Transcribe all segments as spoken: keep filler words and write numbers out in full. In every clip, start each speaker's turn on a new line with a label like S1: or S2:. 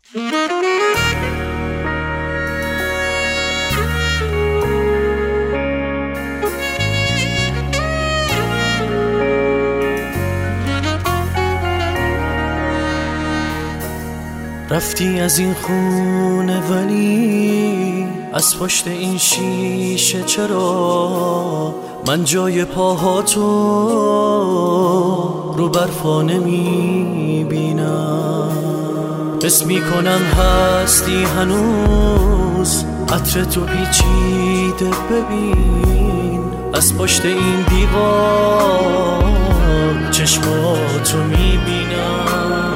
S1: رفتی از این خونه ولی از پشت این شیشه چرا من جای پاهاتو رو برفا نمیبینم؟ حس میکنم هستی هنوز، عطر تو پیچیده، ببین از پشت این دیوار چشماتو میبینم.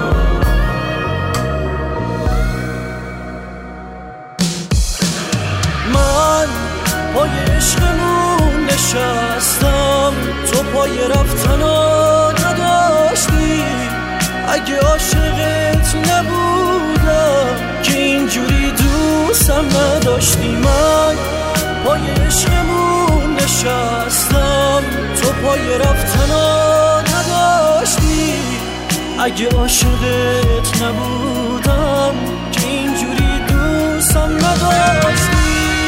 S1: پای عشقمون نشستم، تو پای رفتنو نداشتی. اگه عاشقت نبودم که اینجوری دوستم نداشتی. من پای عشقمون نشستم، تو پای رفتنو نداشتی. اگه عاشقت نبودم که اینجوری دوستم نداشتی.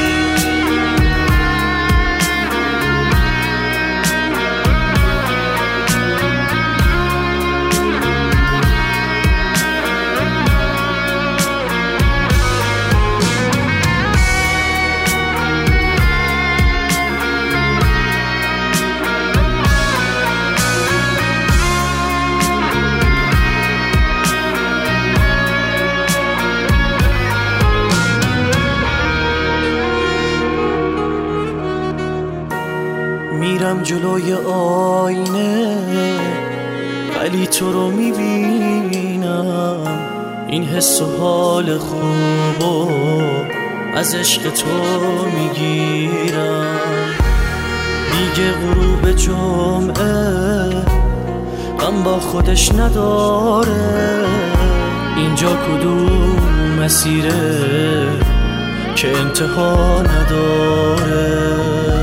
S1: میرم جلوی آینه ولی تو رو میبینم. این حس و حال خوبو از عشق تو میگیرم. دیگه غروب جمعه غم با خودش نداره. اینجا کدوم مسیره که انتها نداره؟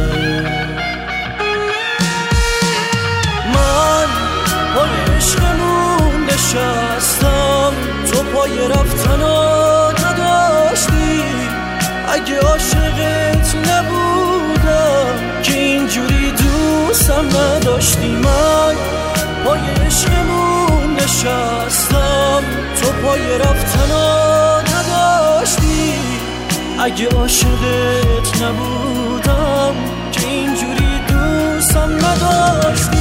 S1: عشقمون نشستم، تو پای رفتنو نداشتی. اگه عاشقت نبودم که اینجوری دوستم نداشتی. من پای عشقمون نشستم، تو پای رفتنو نداشتی. اگه عاشقت نبودم که اینجوری دوستم نداشتی.